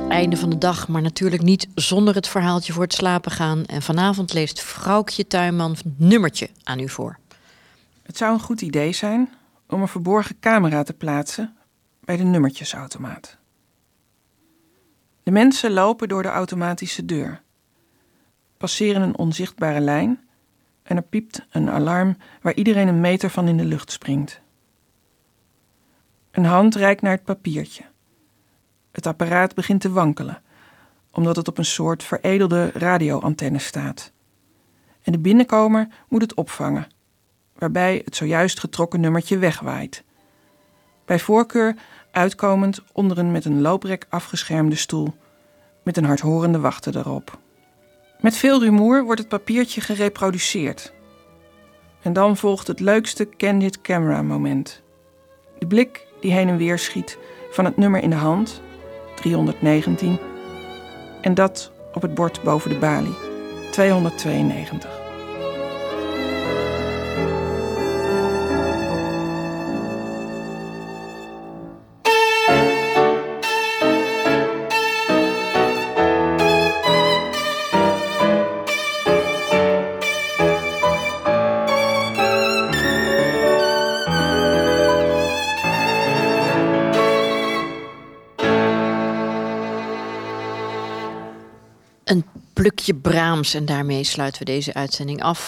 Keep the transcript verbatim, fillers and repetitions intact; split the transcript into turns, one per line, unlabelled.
Einde van de dag, maar natuurlijk niet zonder het verhaaltje voor het slapen gaan. En vanavond leest Vrouwtje Tuinman een nummertje aan u voor.
Het zou een goed idee zijn om een verborgen camera te plaatsen bij de nummertjesautomaat. De mensen lopen door de automatische deur, passeren een onzichtbare lijn en er piept een alarm waar iedereen een meter van in de lucht springt. Een hand reikt naar het papiertje. Het apparaat begint te wankelen, omdat het op een soort veredelde radioantenne staat. En de binnenkomer moet het opvangen, waarbij het zojuist getrokken nummertje wegwaait. Bij voorkeur uitkomend onder een met een looprek afgeschermde stoel, met een hardhorende wachter erop. Met veel rumoer wordt het papiertje gereproduceerd. En dan volgt het leukste candid camera moment. De blik die heen en weer schiet van het nummer in de hand, driehonderdnegentien, en dat op het bord boven de balie, tweehonderdtweeënnegentig.
Een plukje Brahms en daarmee sluiten we deze uitzending af.